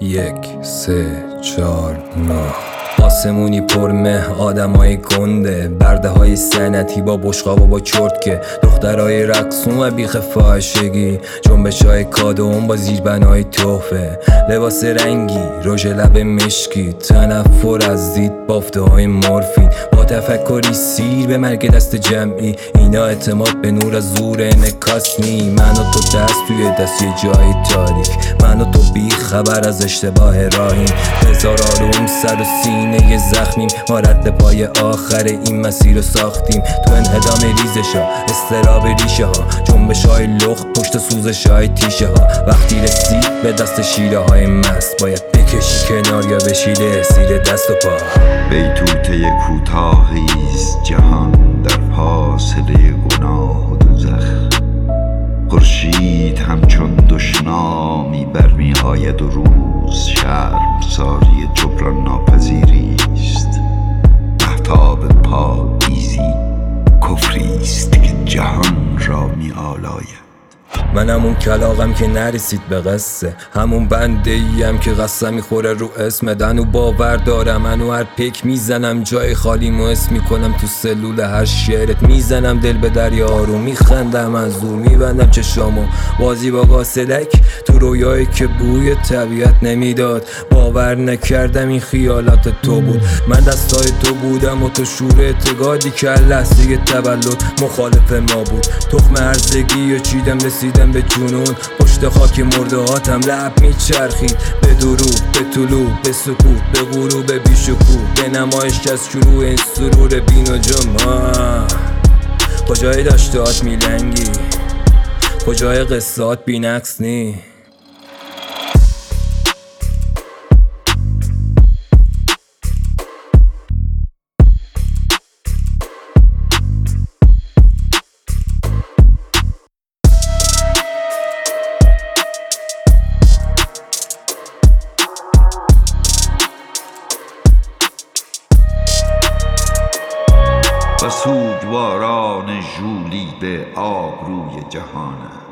1 3 4 9 آسمونی پر مه، آدمای گنده، برده های سنتی با بشقاب و با چرتکه، دخترای رقصون و بیخ فاحشگی، جنبش های کادوم با زیربنای تحفه، لباس رنگی، رژ لب مشکی، تنفر از دید، بافته های مورفین، با تفکری سیر به مرگ دست جمعی، اینا اعتماد به نور از زور انعکاس نی. من و تو دست توی دست یه جای تاریک، من و تو بی خبر از اشتباه راهیم، هزار آروم سر و سینه زخمیم، ما رد پای آخر این مسیر رو ساختیم، تو انهدام ریزش ها، استراب ریشه ها، جنبش های لخت پشت سوزش های تیشه ها، وقتی رسید به دست شیره های مست، باید بکشی کنار یا بشیده زیر دست و پا. بیتوته کوتاهیست جهان در فاصله گناه و دوزخ، خورشید همچون دشنامی برمی آید و روز شرمساری جبران ناپذیریست، مهتاب پاییزی کفریست که جهان را می آلاید. من همون کلاغم که نرسید به قصه، همون بنده ایم که قصه میخوره رو اسم دنو باور دارم، منو هر پیک میزنم جای خالی موس میکنم تو سلول هر شعرت، میزنم دل به دریا رو، میخندم از دور، میبندم چشامو بازی با قاصدک تو رویایی که بوی طبیعت نمیداد، باور نکردم این خیالات تو بود، من دستای تو بودم و تو شور اعتقادی که لحظه تولد مخالف ما بود، تخم هرزگی و چیدم رسیدم به جنون، پشت خاک مرده هاتم لب میچرخید، به دروغ، به طلوع، به سکوت، به غروب بیشکوه، به نمایش از شروع این سرور بین و جمع. کجای داشتهات میلنگی، کجای قصات بی نقص نی. و سوگواران ژولیده آبروی جهان است.